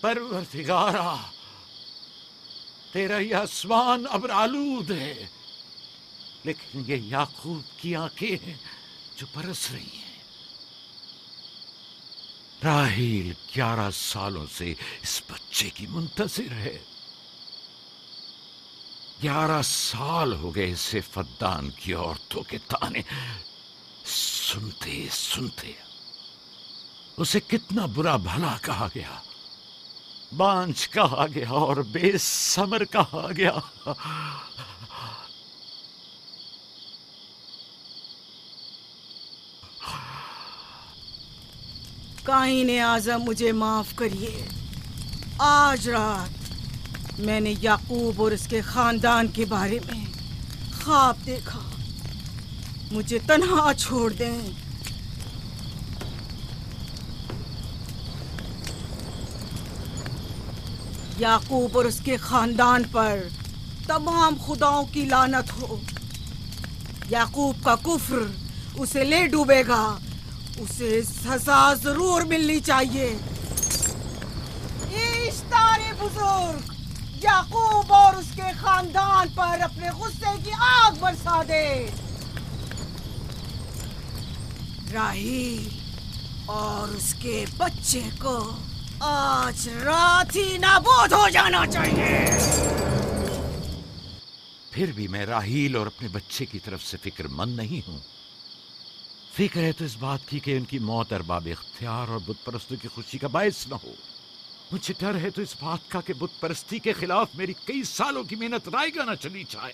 परवरदिगारा, तेरा ये आसमान अब आलूद है, लेकिन ये याकूब की आंखें हैं जो बरस रही हैं। राहील 11 सालों से इस बच्चे की मुंतजिर है। 11 साल हो गए इसे फद्दान की औरतों के ताने सुनते सुनते। उसे कितना बुरा भला कहा गया, बांझ कहा गया और बेसमर कहा गया। काईने आज़म, मुझे माफ करिए। आज रात मैंने याकूब और उसके खानदान के बारे में ख्वाब देखा। मुझे तन्हा छोड़ दें। याकूब और उसके खानदान पर तमाम खुदाओं की लानत हो। याकूब का कुफ्र उसे ले डूबेगा। उसे सजा जरूर मिलनी चाहिए। इश्तारे बुजुर्ग, याकूब और उसके खानदान पर अपने गुस्से की आग बरसा दे। राहील और उसके बच्चे को आज रात ही नाबूद हो जाना चाहिए। फिर भी मैं राहील और अपने बच्चे की तरफ से फिक्रमंद नहीं हूं। फिक्र है तो इस बात की कि उनकी मौत अरबाब इख्तियार और बुत परस्तों की खुशी का बायस न हो। मुझे डर है तो इस बात का कि बुत परस्ती के खिलाफ मेरी कई सालों की मेहनत रायगा न चली जाए।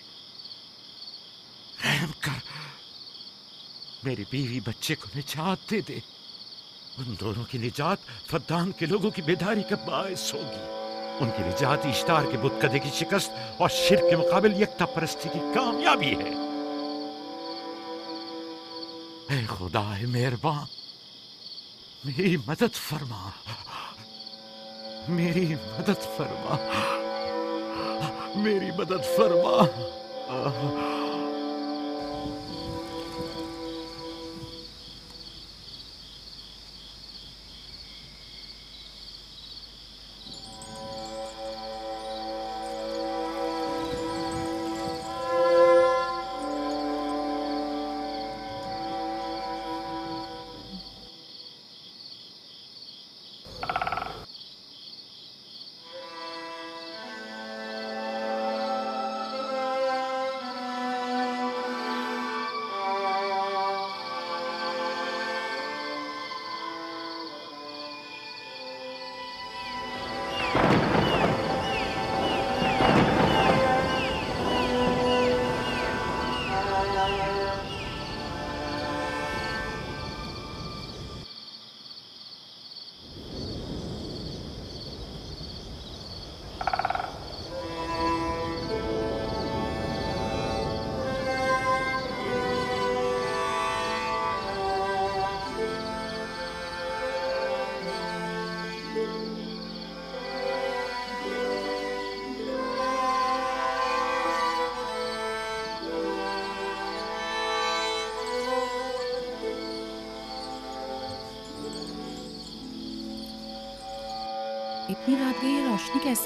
रहम कर, मेरी बीवी बच्चे को निजात दे दे। उन दोनों की निजात फद्दान के लोगों की बेदारी का बायस होगी। उनकी निजात इश्तार के बुत कदे की शिकस्त और शिर्क के मुकाबिल यकता परस्ती की कामयाबी है। ऐ खुदा मेहरबान, मेरी मदद फरमा, मेरी मदद फरमा, मेरी मदद फरमा। इतनी रात गई है, रोशनी कैसी?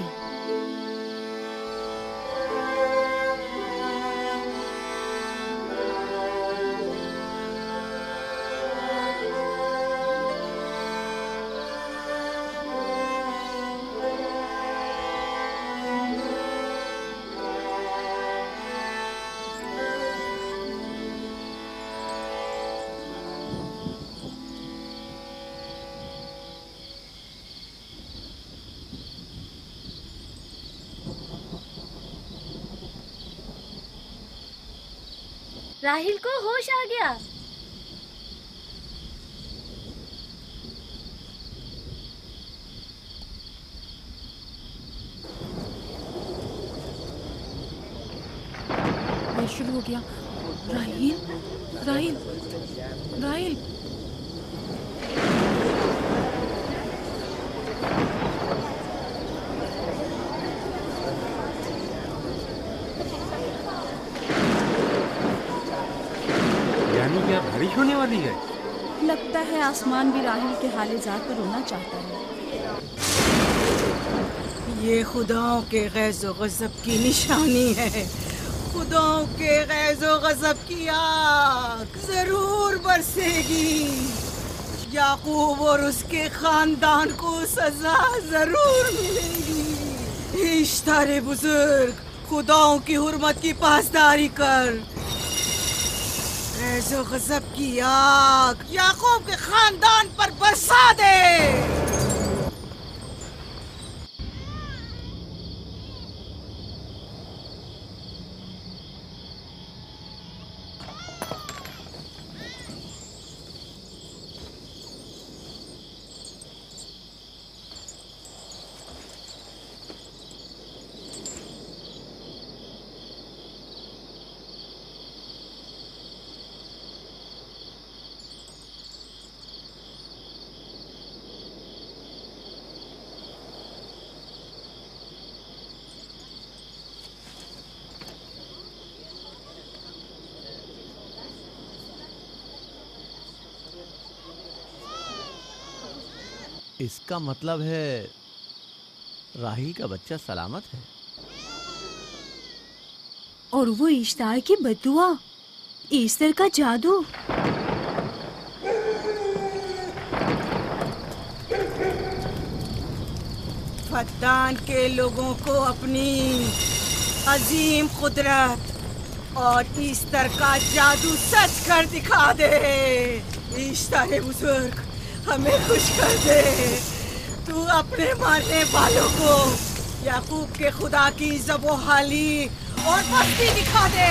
राहील को होश आ गया। ये शुरू हो गया। राहील, राहील, राहील। बारिश होने वाली है। लगता लगता है आसमान भी राहिल के हाल-ए-ज़ात पर रोना चाहता है। ये खुदाओं के गैज़ो गज़ब की निशानी है। खुदाओं के गैज़ो गज़ब की आग जरूर बरसेगी। याकूब और उसके खानदान को सजा जरूर मिलेगी। इश्तारे बुजुर्ग, खुदाओं की हुर्मत की पासदारी कर। गैज़ो गज़ब की आग याकूब के खानदान पर बरसा दे। इसका मतलब है राहिल का बच्चा सलामत है। और वो इश्तार की बद्दुआ, ईस्टर का जादू। फद्दान के लोगों को अपनी अजीम कुदरत और ईस्टर का जादू सच कर दिखा दे। ईस्टर बुजुर्ग, हमें खुश कर दे। तू अपने मारने वालों को याकूब के खुदा की ज़बोहाली और मस्ती दिखा दे।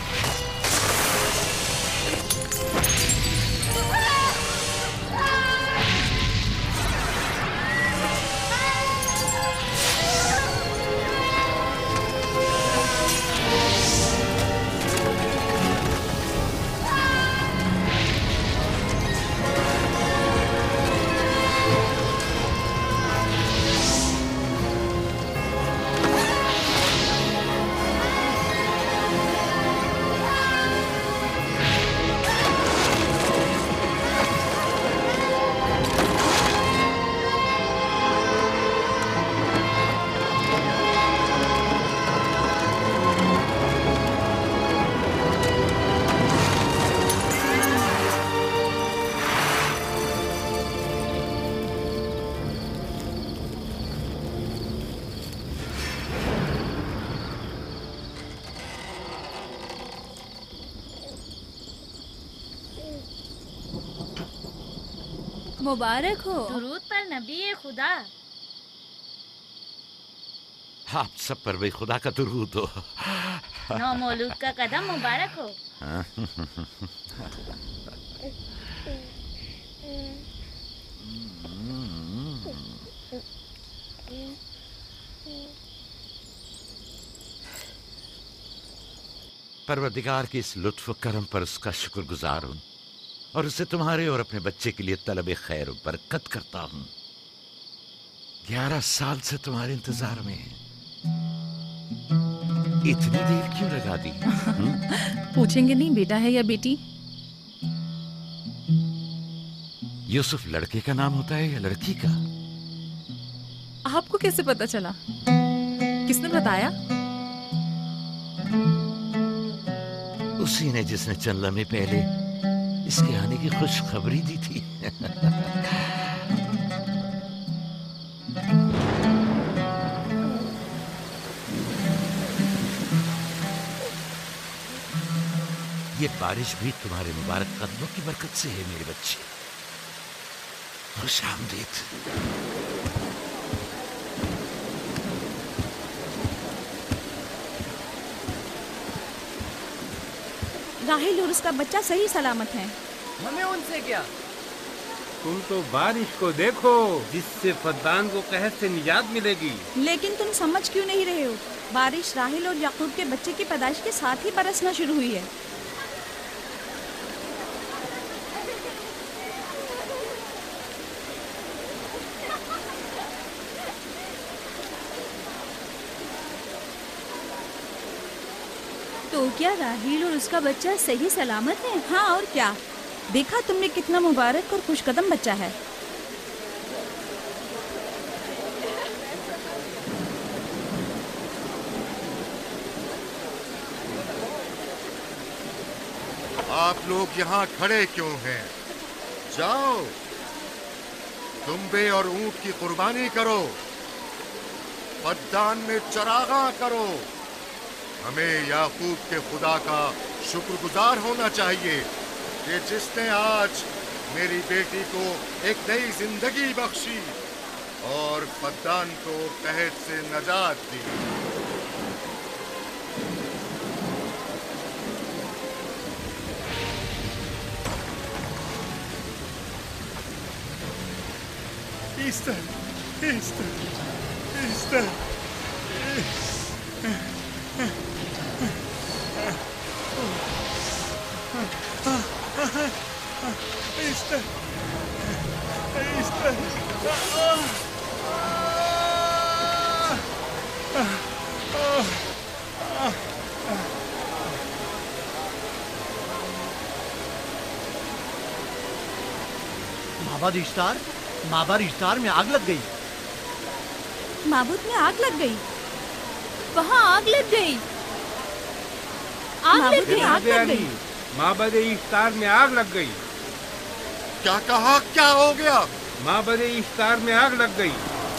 मुबारक हो। दुरूद पर नबी खुदा। आप सब पर भी खुदा का दुरूद हो। नौ मौलूद का कदम मुबारक हो। परवरदिगार की इस लुत्फ करम पर उसका शुक्रगुजार हूँ और उसे तुम्हारे और अपने बच्चे के लिए तलब खैर और बरकत करता हूँ। 11 साल से तुम्हारे इंतजार में है। इतनी देर क्यों लगा दी? पूछेंगे नहीं बेटा है या बेटी? यूसुफ लड़के का नाम होता है या लड़की का? आपको कैसे पता चला? किसने बताया? उसी ने जिसने चंद लम्हे पहले इसके आने की खुशखबरी दी थी। ये बारिश भी तुम्हारे मुबारक कदमों की बरकत से है मेरे बच्चे। खुश आमदीद। राहिल और उसका बच्चा सही सलामत है। हमें उनसे क्या? तुम तो बारिश को देखो जिससे फद्दान को कहर से निजात मिलेगी। लेकिन तुम समझ क्यों नहीं रहे हो? बारिश राहिल और याकूब के बच्चे की पैदाइश के साथ ही बरसना शुरू हुई है। तो क्या राहिल और उसका बच्चा सही सलामत है? हाँ और क्या, देखा तुमने कितना मुबारक और खुशकदम बच्चा है। आप लोग यहाँ खड़े क्यों हैं? जाओ, दुम्बे और ऊंट की कुर्बानी करो, फद्दान में चरागा करो। हमें याकूब के खुदा का शुक्रगुजार होना चाहिए कि जिसने आज मेरी बेटी को एक नई जिंदगी बख्शी और फद्दान को कहत से नजात दी। Easter, Easter, Easter. Easter, Easter. माबाद इश्तार, माबाद इश्तार में आग लग गई। माबूद में आग लग गई। वहाँ आग लग गई। आग लग गई। आग लग गई। माबद इफ्तार में आग लग गई। क्या कहा? क्या हो गया? माबद इफ्तार में आग लग गई।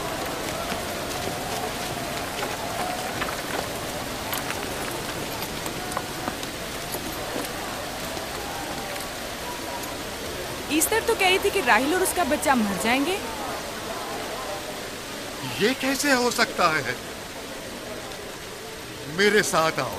ईस्टर तो कह रही थी कि राहिल और उसका बच्चा मर जाएंगे। ये कैसे हो सकता है? मेरे साथ आओ।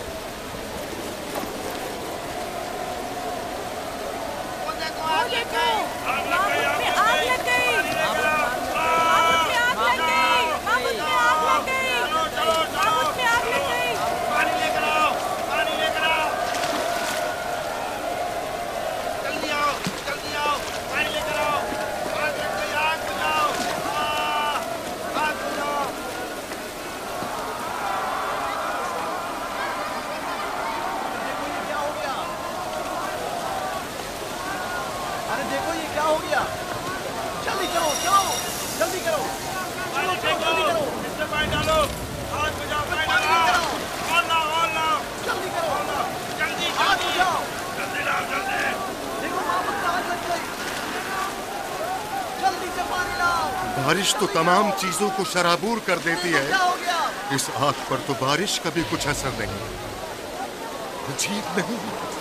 बारिश तो तमाम चीजों को शराबूर कर देती है, इस आग पर तो बारिश का भी कुछ असर नहीं। अजीब नहीं?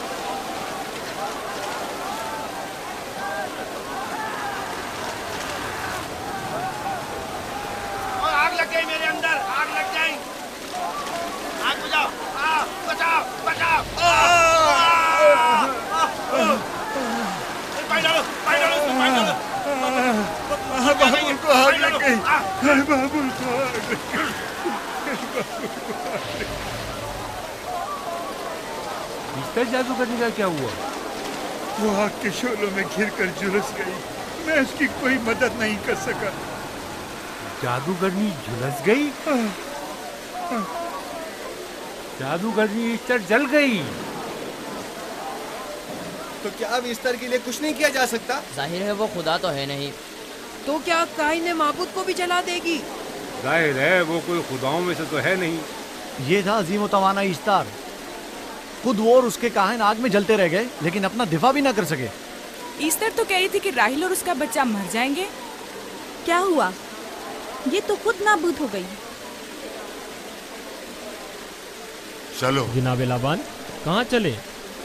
आग लग गई मेरे अंदर, आग लग गई। आग बुझाओ, बचाओ, बचाओ। पानी डालो, पानी डालो, पानी डालो। बाबुल को आग लग गई। बाबुल को आग लग गई। इस्तर जादूगरनी का क्या हुआ? वो आग के शोलों में घिरकर झुलस गई। मैं उसकी कोई मदद नहीं कर सका। जादूगरनी झुलस गई? जादूगरनी इस्तर जल गई। तो क्या अब इस्तर के लिए कुछ नहीं किया जा सकता? जाहिर है वो खुदा तो है नहीं। तो क्या काइन माबूद को भी जला देगी? जाहिर है वो कोई खुदाओं में से तो है नहीं। ये था अजीम तवाना इश्तार। खुद वो और उसके काहिन आग में जलते रह गए, लेकिन अपना दिफा भी ना कर सके। ईस्टर तो कह रही थी कि राहिल और उसका बच्चा मर जाएंगे। क्या हुआ? ये तो खुद नाबूद हो गई। चलो जनाबे लाबान, कहाँ चले?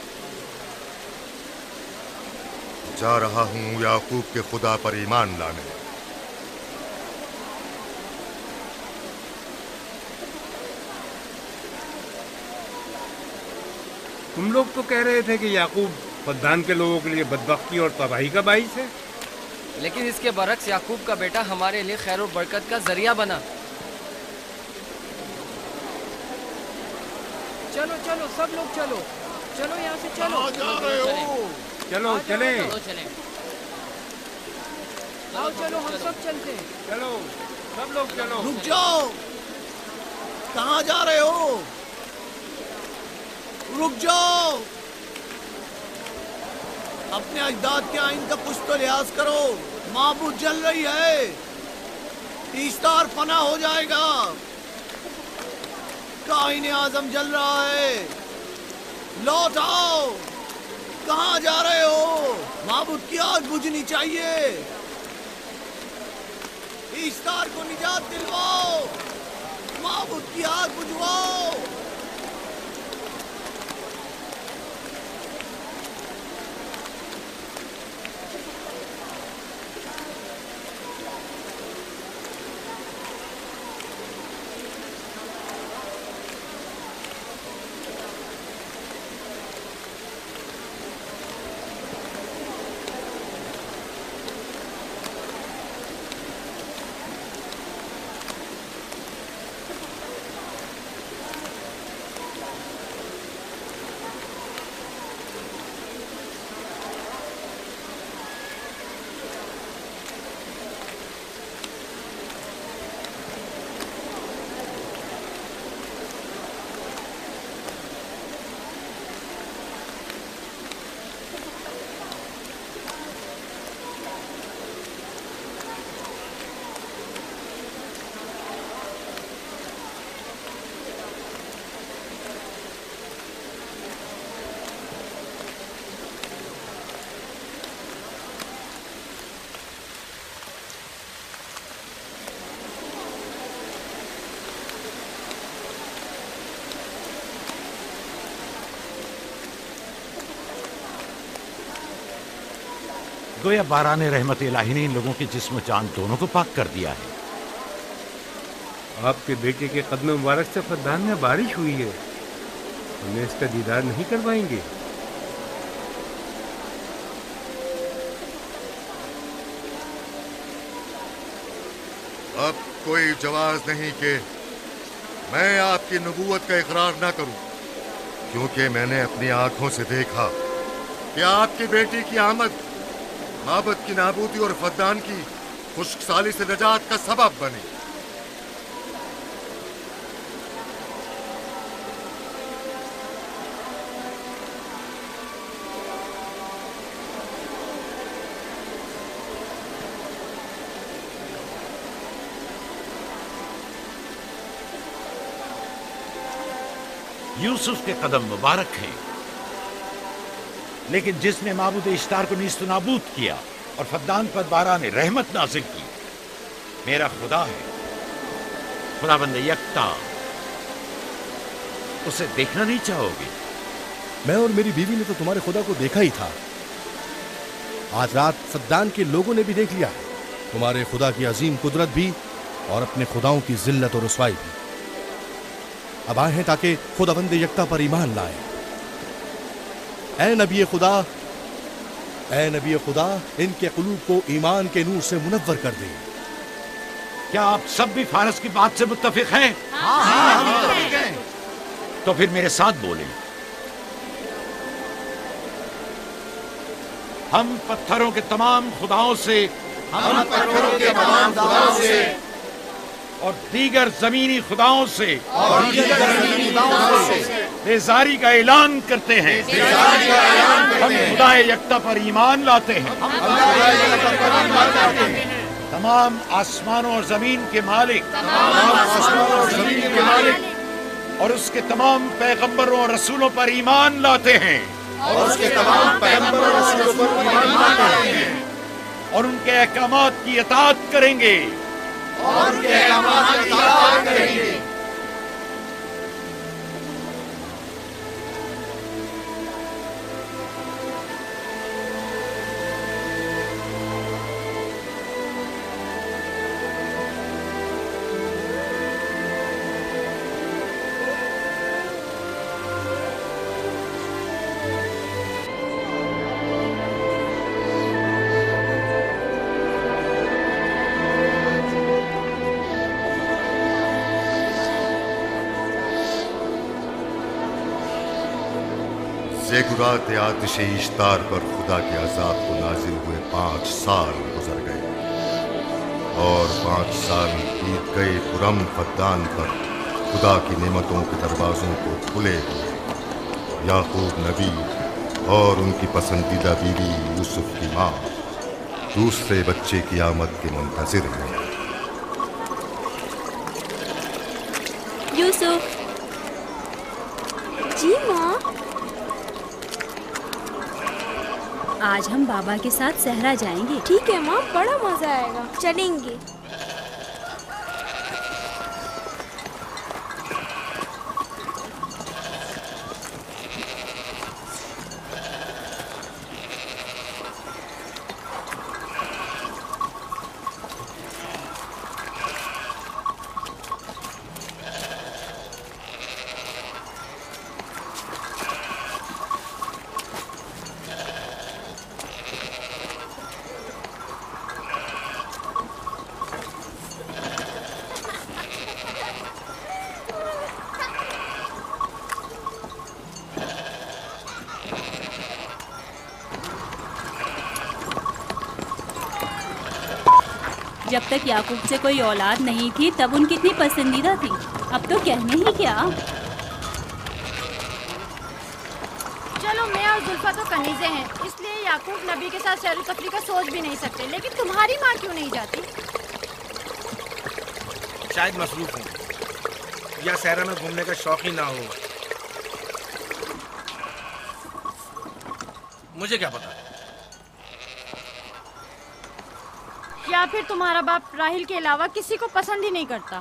जा रहा हूँ याकूब के खुदा पर ईमान लाने। तुम लोग तो कह रहे थे कि याकूब फद्दान के लोगों के लिए बदबख्ती और तबाही का बाइस है। लेकिन इसके बरक्स याकूब का बेटा हमारे लिए खैर और बरकत का जरिया बना। चलो चलो सब लोग चलो, चलो यहाँ से चलो। चलो चले। आओ चलो हम सब चलते हैं। चलो सब लोग चलो। रुक जाओ, कहाँ जा रहे हो? रुक जाओ। अपने अजदाद के आइन का कुछ तो लिहाज करो। माबूद जल रही है, ईस्तार फना हो जाएगा। काहिन आजम जल रहा है, लौट आओ। कहाँ जा रहे हो? माबूद की आग बुझनी चाहिए। ईस्तार को निजात दिलवाओ, माबूद की आग बुझवाओ। गोया बारान रहमत इलाही ने इन लोगों के जिस्म जान दोनों को पाक कर दिया है। आपके बेटे के कदम मुबारक से फद्दान में बारिश हुई है, हमें इसका दीदार नहीं करवाएंगे? अब कोई जवाज नहीं कि मैं आपकी नबूवत का इकरार ना करूं, क्योंकि मैंने अपनी आंखों से देखा कि आपकी बेटी की आमद माबद की नाबूदी और फद्दान की खुश्कसाली से नजात का सबब बनी। यूसुफ के कदम मुबारक हैं, लेकिन जिसने माबूद इश्तार को नीस्त नाबूद किया और फद्दान पर बारान रहमत नाजिल की, मेरा खुदा है, खुदाबंद यकता। उसे देखना नहीं चाहोगे? मैं और मेरी बीवी ने तो तुम्हारे खुदा को देखा ही था। आज रात फद्दान के लोगों ने भी देख लिया है, तुम्हारे खुदा की अजीम कुदरत भी और अपने खुदाओं की जिल्लत और रुसवाई भी। अब आए हैं ताकि खुदाबंद यकता पर ईमान लाए। ऐ नबी खुदा, इनके कुलूब को ईमान के नूर से मुनव्वर कर दे। क्या आप सब भी फारस की बात से मुत्तफिक हैं? हाँ, मुत्तफिक हैं। तो फिर मेरे साथ बोलें। हम पत्थरों के तमाम खुदाओं से और दीगर जमीनी खुदाओं से बेजारी का ऐलान करते हैं। हम खुदा यकता पर ईमान लाते हैं। तमाम आसमानों और जमीन के मालिक और उसके तमाम पैगंबरों और रसूलों पर ईमान लाते हैं और उनके अहकामात की इताअत करेंगे। ज़ेगुरात आतिश इश्तार पर खुदा के अज़ाब को नाजिल हुए 5 साल गुजर गए और 5 साल बीत गए पुरम फद्दान पर खुदा की नेमतों के दरवाजों को खुले हुए। याकूब नबी और उनकी पसंदीदा बीवी यूसुफ की माँ दूसरे बच्चे की आमद के मुंतजिर हैं। यूसुफ। जी माँ। आज हम बाबा के साथ सहरा जाएंगे। ठीक है माँ, बड़ा मजा आएगा, चलेंगे। जब तक याकूब से कोई औलाद नहीं थी तब उनकी इतनी पसंदीदा थी, अब तो कहने ही क्या। चलो, मैं और जुल्फा तो कनीजे हैं, इसलिए याकूब नबी के साथ सैर तफरी का सोच भी नहीं सकते। लेकिन तुम्हारी माँ क्यों नहीं जाती? शायद मसरूफ हूँ या सहरा में घूमने का शौक ही ना हो। मुझे क्या पता। या फिर तुम्हारा बाप राहिल के अलावा किसी को पसंद ही नहीं करता।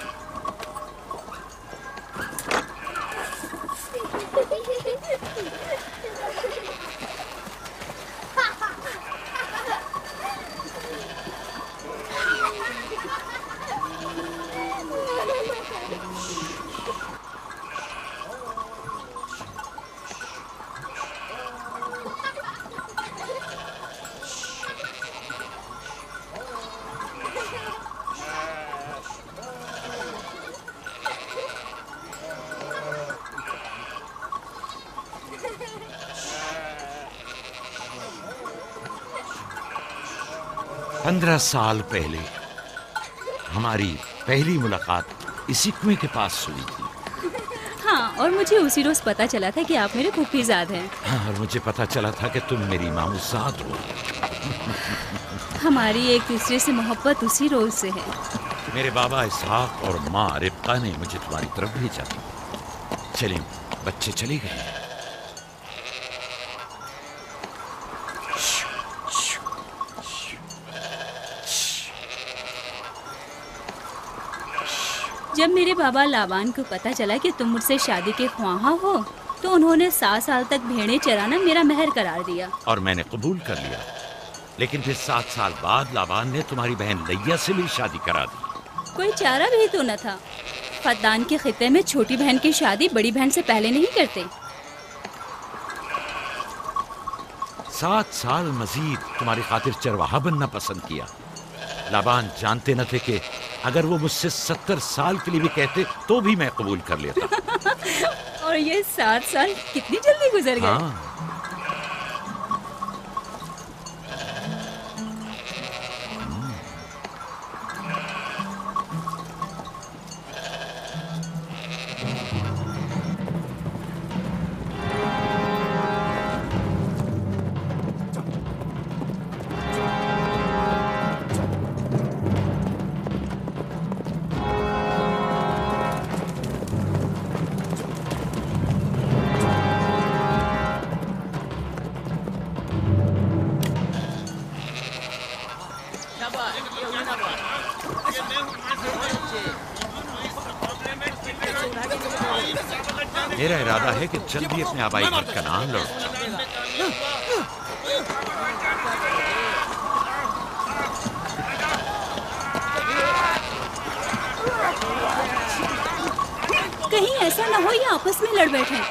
पंद्रह साल पहले हमारी पहली मुलाकात इसी कुएं के पास हुई थी। हाँ, और मुझे उसी रोज पता चला था कि आप मेरे फूफीजाद हैं। हाँ, और मुझे पता चला था कि तुम मेरी मामूजाद हो। हमारी एक दूसरे से मोहब्बत उसी रोज से है। मेरे बाबा इसहाक और माँ रिब्का ने मुझे तुम्हारी तरफ भेजा। चलें, बच्चे चले गए। जब मेरे बाबा लाबान को पता चला कि तुम मुझसे शादी के ख्वाहा हो तो उन्होंने 7 साल तक भेड़ें चराना मेरा महर करार दिया। और मैंने कबूल कर लिया। लेकिन फिर 7 साल बाद लाबान ने तुम्हारी बहन लैया से भी शादी करा दी। कोई चारा भी तो न था। फद्दान के खित्ते में छोटी बहन की शादी बड़ी बहन से पहले नहीं करते। 7 साल मजीद तुम्हारी खातिर चरवाहा बनना पसंद किया। लाबान जानते न थे कि अगर वो मुझसे 70 साल के लिए भी कहते तो भी मैं कबूल कर लेता। और ये 7 साल कितनी जल्दी गुजर गए। हाँ। मेरा इरादा है कि जल्दी अपने आबाई घर कनान लौट जाऊं। कहीं ऐसा ना हो ये आपस में लड़ बैठे।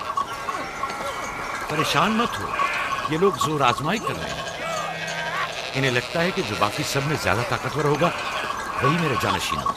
परेशान मत हो, ये लोग जोर आजमाई कर रहे हैं। इन्हें लगता है कि जो बाकी सब में ज्यादा ताकतवर होगा वही मेरा जानशीन होगा।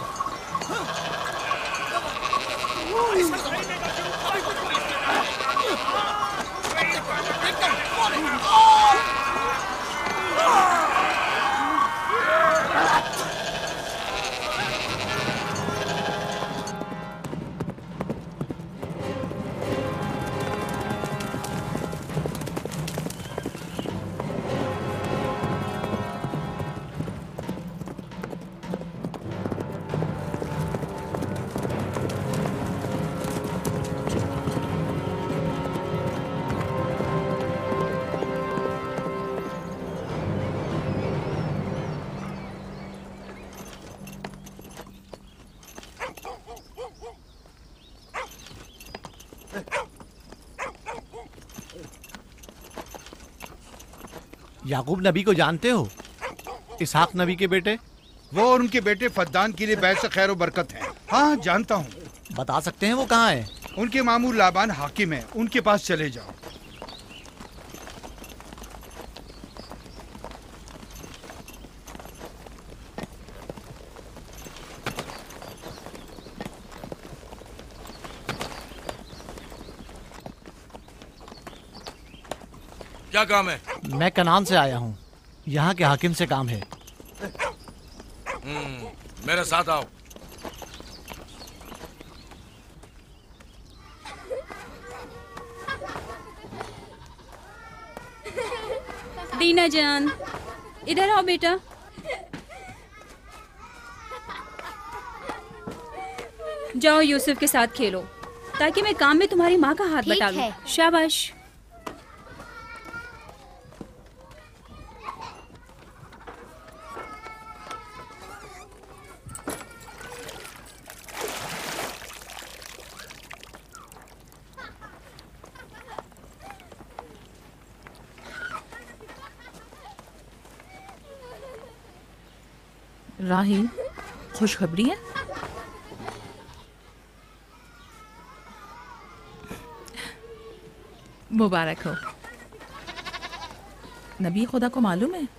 याकूब नबी को जानते हो? इसहाक नबी के बेटे? वो और उनके बेटे फद्दान के लिए बैस खैर बरकत है। हाँ जानता हूँ। बता सकते हैं वो कहाँ है? उनके मामू लाबान हाकिम है, उनके पास चले जाओ। क्या काम है? मैं कनान से आया हूँ, यहाँ के हाकिम से काम है। मेरे साथ आओ। दीना जान, इधर आओ बेटा। जाओ यूसुफ के साथ खेलो, ताकि मैं काम में तुम्हारी माँ का हाथ बटा लूं। शाबाश। राहील, खुशखबरी है? मुबारक हो। नबी खुदा को मालूम है?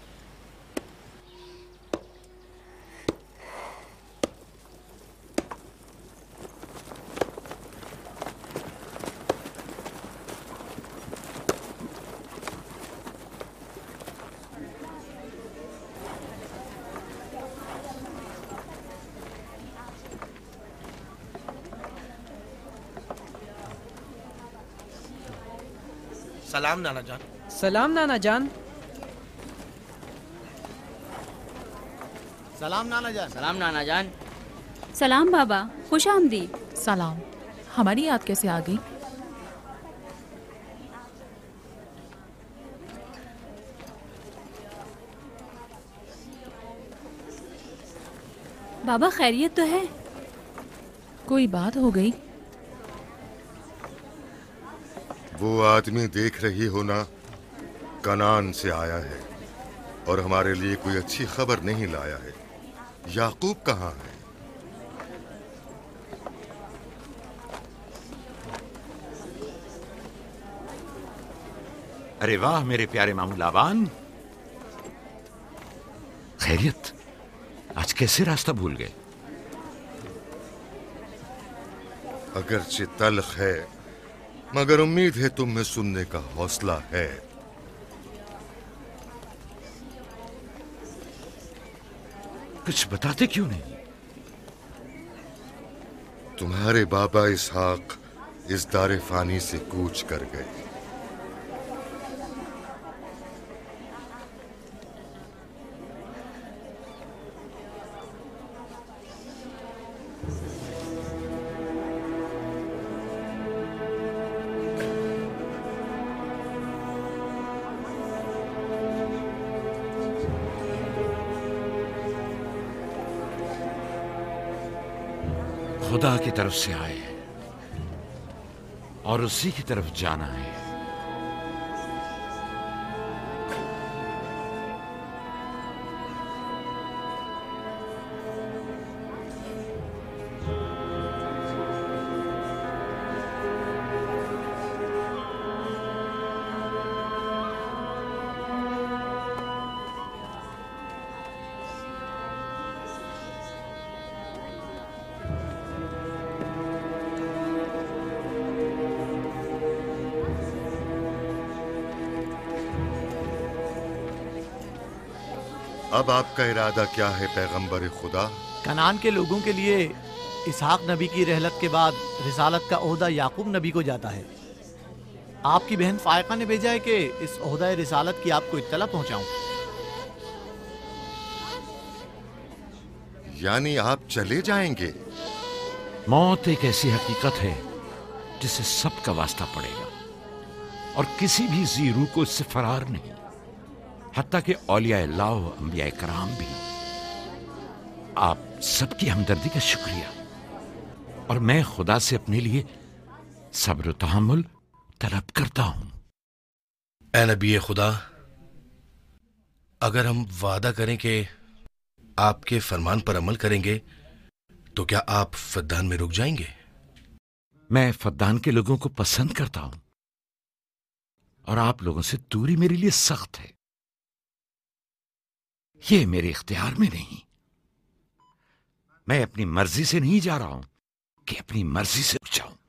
सलाम नाना जान। सलाम नाना जान। सलाम नाना जान। सलाम नाना जान। सलाम बाबा, खुश आमदीद। सलाम। हमारी याद कैसे आ गई? बाबा खैरियत तो है? कोई बात हो गई? वो आदमी देख रही हो ना, कनान से आया है और हमारे लिए कोई अच्छी खबर नहीं लाया है। याकूब कहाँ है? अरे वाह मेरे प्यारे मामू लाबान, खैरियत? आज कैसे रास्ता भूल गए? अगरचे तल्ख है, मगर उम्मीद है तुम में सुनने का हौसला है। कुछ बताते क्यों नहीं? तुम्हारे बाबा इसहाक इस दारे फानी से कूच कर गए। खुदा की तरफ से आए और उसी की तरफ जाना है। अब आपका इरादा क्या है पैगंबर खुदा? कनान के लोगों के लिए इसहाक नबी की रहलत के बाद रिसालत का ओहदा याकूब नबी को जाता है। आपकी बहन फायका ने भेजा है कि इस ओहदा रिसालत की आपको इत्तला पहुंचाऊं। यानी आप चले जाएंगे? मौत एक ऐसी हकीकत है जिससे सबका वास्ता पड़ेगा और किसी भी जी रूह को इससे फरार नहीं, हत्ता कि औलिया अल्लाह व अंबिया कराम भी। आप सबकी हमदर्दी का शुक्रिया, और मैं खुदा से अपने लिए सब्र तहम्मुल तलब करता हूं। ए नबी खुदा, अगर हम वादा करें कि आपके फरमान पर अमल करेंगे तो क्या आप फद्दान में रुक जाएंगे? मैं फद्दान के लोगों को पसंद करता हूं और आप लोगों से दूरी मेरे लिए सख्त है। ये मेरे इख्तियार में नहीं। मैं अपनी मर्जी से नहीं जा रहा हूं कि अपनी मर्जी से रुक जाऊं।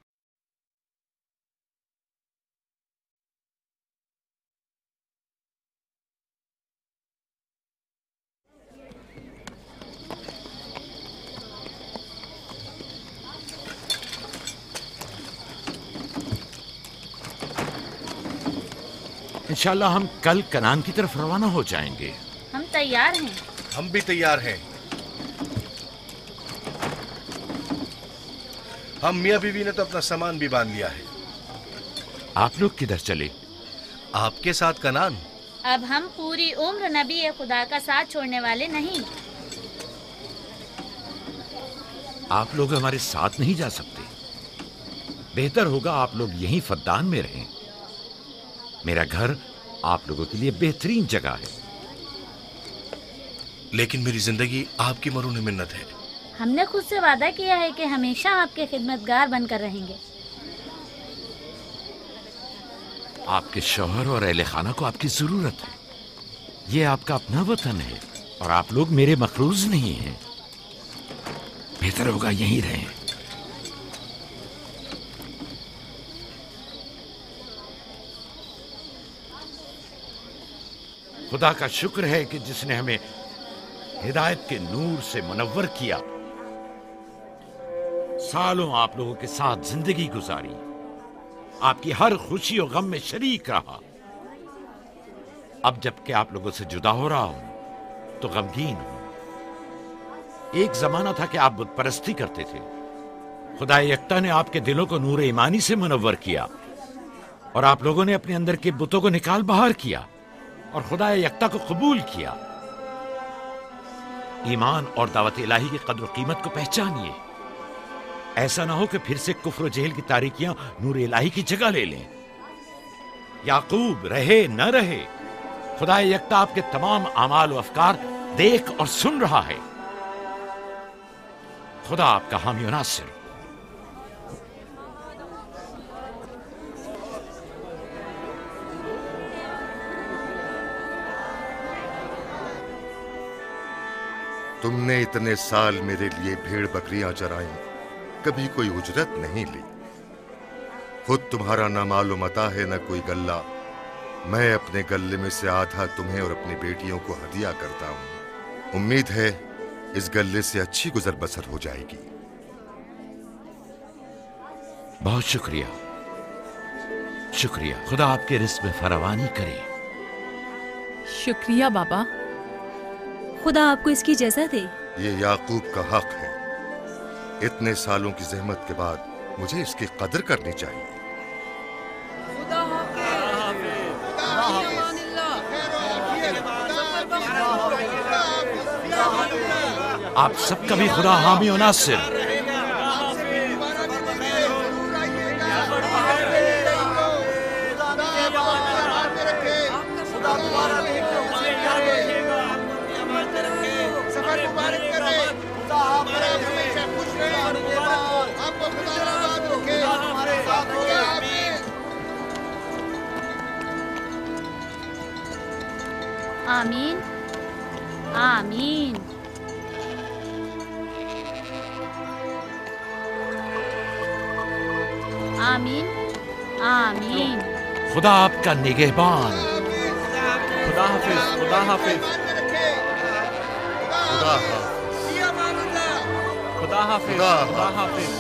इंशाल्लाह हम कल कनान की तरफ रवाना हो जाएंगे। हम तैयार हैं। हम भी तैयार हैं। हम मियाँ बीवी ने तो अपना सामान भी बांध लिया है। आप लोग किधर चले? आपके साथ कनान। अब हम पूरी उम्र नबी खुदा का साथ छोड़ने वाले नहीं। आप लोग हमारे साथ नहीं जा सकते। बेहतर होगा आप लोग यहीं फद्दान में रहें। मेरा घर आप लोगों के लिए बेहतरीन जगह है। लेकिन मेरी जिंदगी आपकी मरून मिन्नत है। हमने खुद से वादा किया है कि हमेशा आपके खिदमतगार बनकर रहेंगे। आपके शौहर और अहले खाना को आपकी जरूरत है। ये आपका अपना वतन है और आप लोग मेरे मखरूज नहीं हैं। बेहतर होगा यहीं रहें। खुदा का शुक्र है कि जिसने हमें हिदायत के नूर से मुनव्वर किया। सालों आप लोगों के साथ जिंदगी गुजारी, आपकी हर खुशी और गम में शरीक रहा। अब जबकि आप लोगों से जुदा हो रहा हूं तो गमगीन हूं। एक जमाना था कि आप बुत परस्ती करते थे। खुदा यकता ने आपके दिलों को नूर ईमानी से मुनव्वर किया और आप लोगों ने अपने अंदर के बुतों को निकाल बाहर किया और खुदा यकता को कबूल किया। ईमान और दावत इलाही की कद्र कीमत को पहचानिए। ऐसा ना हो कि फिर से कुफ्र जेल की तारीकियां नूर इलाही की जगह ले लें। याकूब रहे न रहे, खुदा यकता आपके तमाम अमाल और अफकार देख और सुन रहा है। खुदा आपका हामी और नासिर। तुमने इतने साल मेरे लिए भेड़ बकरियां चराई, कभी कोई उजरत नहीं ली। खुद तुम्हारा ना मालूम मता है न कोई गल्ला। मैं अपने गल्ले में से आधा तुम्हें और अपनी बेटियों को हदिया करता हूं। उम्मीद है इस गल्ले से अच्छी गुजर बसर हो जाएगी। बहुत शुक्रिया, शुक्रिया। खुदा आपके रिस्क में फरावानी करे। शुक्रिया बाबा। खुदा आपको इसकी जज़ा दे। ये याकूब का हक है। इतने सालों की जहमत के बाद मुझे इसकी कदर करनी चाहिए। आप सबका भी खुदा हामी और नासिर। आमीन आमीन। आमीन आमीन। खुदा आपका निगहबान। खुदा हाफिज, खुदा हाफिज, खुदा हाफिज, खुदा हाफिज, खुदा हाफिज।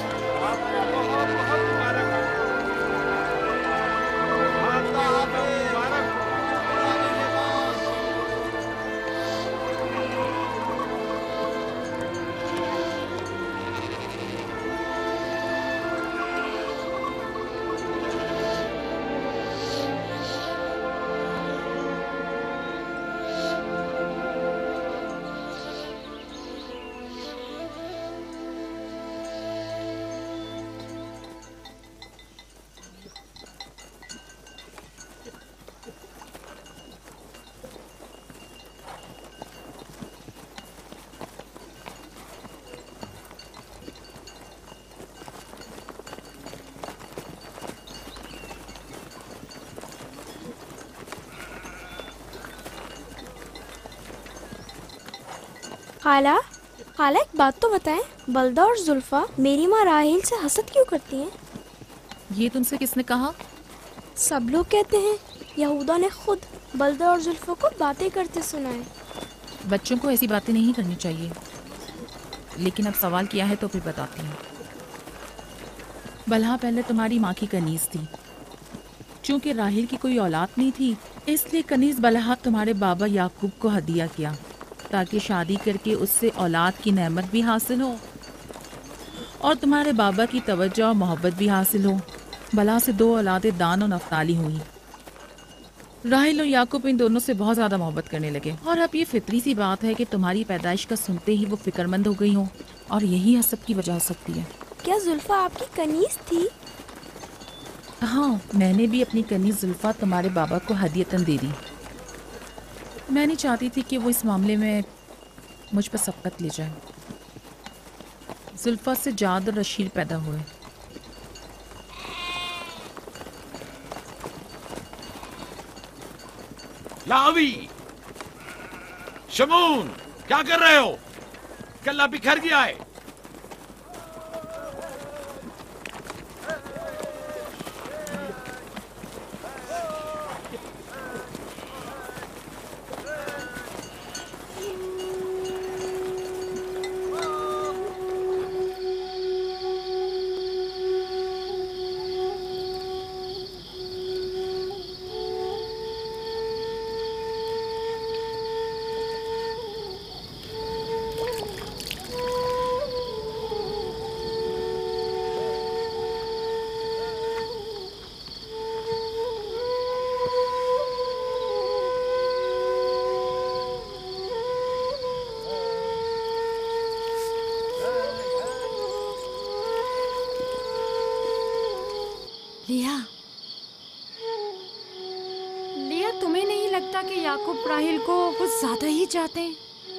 खाला, खाला एक बात तो बताएं, बलदा और जुल्फा मेरी माँ राहेल से हसद क्यों करती हैं? ये तुमसे किसने कहा? सब लोग कहते हैं यहूदा ने खुद बलदा और जुल्फा को बातें करते सुना है। बच्चों को ऐसी बातें नहीं करनी चाहिए, लेकिन अब सवाल किया है तो फिर बताती हूँ। बलहा पहले तुम्हारी माँ की कनीज थी। चूंकि राहिल की कोई औलाद नहीं थी, इसलिए कनीज बलहा तुम्हारे बाबा याकूब को हदिया किया, ताकि शादी करके उससे औलाद की नेमत भी हासिल हो और तुम्हारे बाबा की तवज्जो और मोहब्बत भी हासिल हो। बलहा से 2 औलादें दान और नफ्ताली हुई। राहिल और याकूब इन दोनों से बहुत ज़्यादा मोहब्बत करने लगे, और अब ये फितरी सी बात है कि तुम्हारी पैदाइश का सुनते ही वो फिक्रमंद हो गई हो, और यही हसद की वजह हो सकती है। क्या जुल्फा आपकी कनीज थी? हाँ, मैंने भी अपनी कनीज जुल्फा तुम्हारे बाबा को हदियतन दे दी। मैं नहीं चाहती थी कि वो इस मामले में मुझ पर सबकत ले जाए। जुल्फा से जाद और रशीद पैदा हुए। लावी, शमून, क्या कर रहे हो? कल्ला बिखर गया है। लिया, तुम्हें नहीं लगता कि याकूब राहिल को कुछ ज्यादा ही चाहते हैं?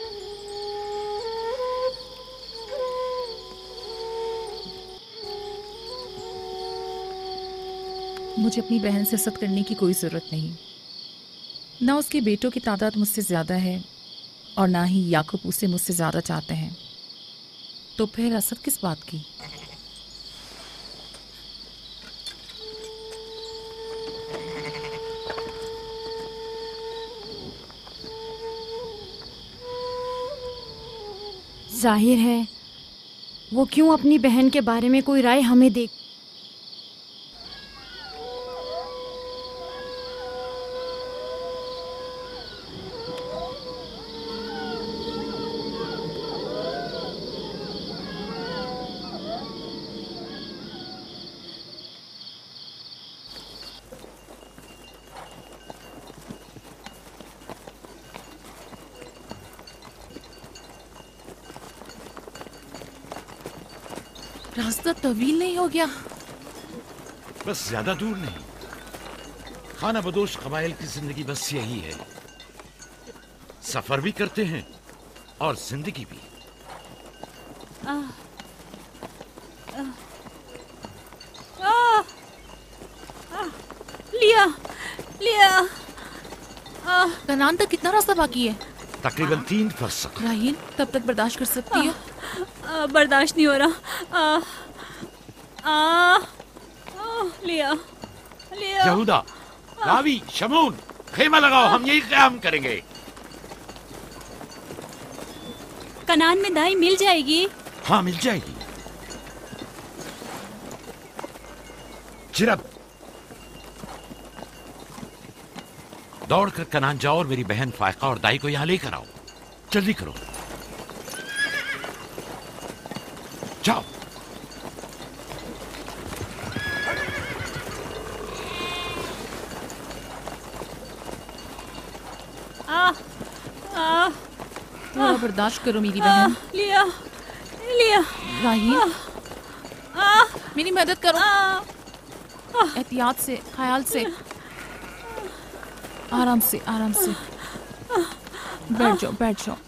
मुझे अपनी बहन से हसद करने की कोई ज़रूरत नहीं। ना उसके बेटों की तादाद मुझसे ज़्यादा है और ना ही याकूब उसे मुझसे ज़्यादा चाहते हैं, तो फिर हसद किस बात की? जाहिर है वो क्यों अपनी बहन के बारे में कोई राय हमें दे। रास्ता तवील नहीं हो गया? बस ज्यादा दूर नहीं। खाना बदोश कबाइल की जिंदगी बस यही है, सफर भी करते हैं और जिंदगी भी। लिया, लिया। कनान तक कितना रास्ता बाकी है? तकरीबन 3 फरसख। राहील, तब तक बर्दाश्त कर सकती हो? बर्दाश्त नहीं हो रहा। लिया, लिया। यहूदा, लावी, शमून, खेमा लगाओ, हम यही क़याम करेंगे। कनान में दाई मिल जाएगी? हाँ, मिल जाएगी। चिरब, दौड़कर कनान जाओ और मेरी बहन फायका और दाई को यहां लेकर आओ। जल्दी करो, जाओ। थोड़ा बर्दाश्त करो मेरी बहन। लिया, लिया। राहील, मेरी मदद करो। एहतियात से, ख्याल से, आराम से, आराम से। बैठ जाओ, बैठ जाओ।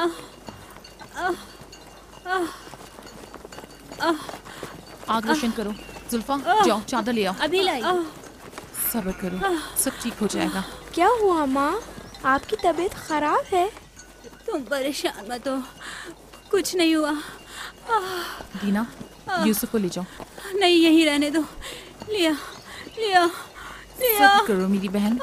आग रोशन करो। जुल्फा, जाओ चादर ले आओ। अभी लाई। सब्र करो, सब ठीक हो जाएगा। क्या हुआ माँ? आपकी तबीयत खराब है? तुम परेशान मत हो, कुछ नहीं हुआ। दीना, यूसुफ को ले जाओ। नहीं, यहीं रहने दो। लिया लिया लिया। सब्र करो मेरी बहन।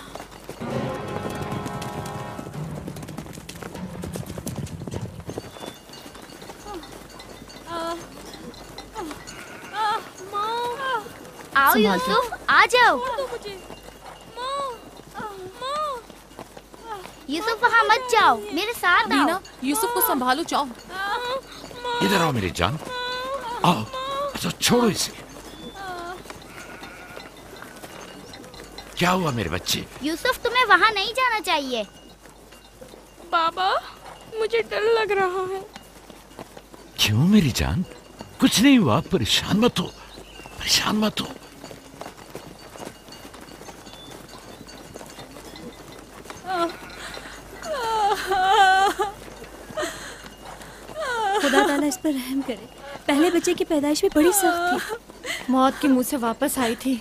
आओ यूसुफ, आ जाओ। यूसुफ वहाँ मत जाओ, मेरे साथ आओ। दीना, यूसुफ को संभालो, जाओ। इधर आओ मेरी जान, आओ। अच्छा छोड़ो इसे। क्या हुआ मेरे बच्चे? यूसुफ, तुम्हें वहाँ नहीं जाना चाहिए। बाबा, मुझे डर लग रहा है। क्यों मेरी जान? कुछ नहीं हुआ, परेशान मत हो, परेशान मत हो। खुदा ताला इस पर रहम करे। पहले बच्चे की पैदाइश भी बड़ी सख्त थी। मौत के मुंह से वापस आई थी।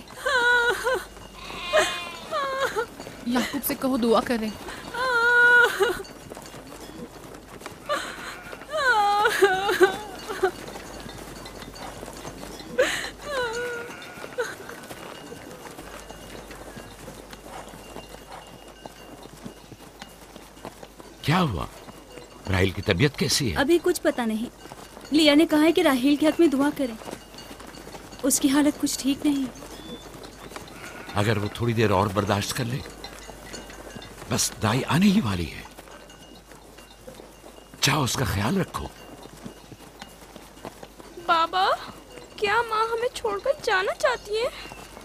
याकूब से कहो दुआ करें। क्या हुआ? राहिल की तबीयत कैसी है? अभी कुछ पता नहीं। लिया ने कहा है कि राहिल के हक में दुआ करें। उसकी हालत कुछ ठीक नहीं। अगर वो थोड़ी देर और बर्दाश्त कर ले, बस दाई आने ही वाली है। जाओ, उसका ख्याल रखो। बाबा, क्या माँ हमें छोड़कर जाना चाहती है?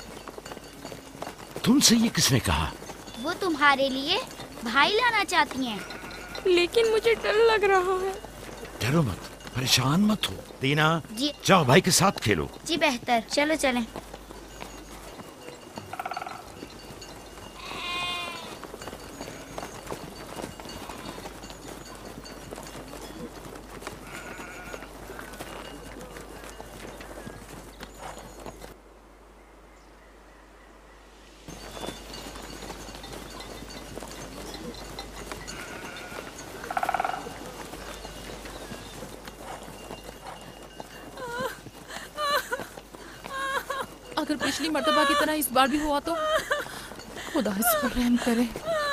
तुमसे ये किसने कहा? वो तुम्हारे लिए भाई लाना चाहती हैं। लेकिन मुझे डर लग रहा है। डरो मत, परेशान मत हो। दीना, जी। जाओ भाई के साथ खेलो। जी बेहतर, चलो चलें। अगर पिछली मर्तबा की तरह इस बार भी हुआ तो खुदा इस पर रहम करे।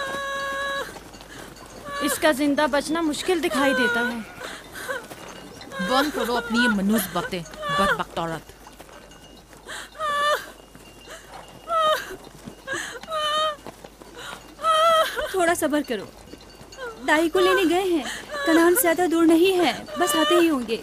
इसका जिंदा बचना मुश्किल दिखाई देता है। बंद करो अपनी ये मनूस बातें, बदबख्त औरत। थोड़ा सब्र करो। दाई को लेने गए हैं। कनान से ज्यादा दूर नहीं है, बस आते ही होंगे।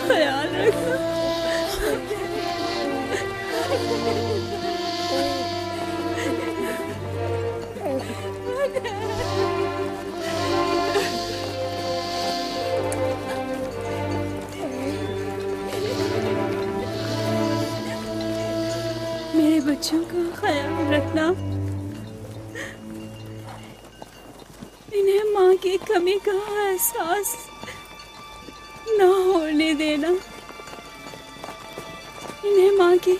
ख्याल रखना। मेरे बच्चों का ख्याल रखना। इन्हें माँ की कमी का एहसास ना होने देना। इन्हें माँ की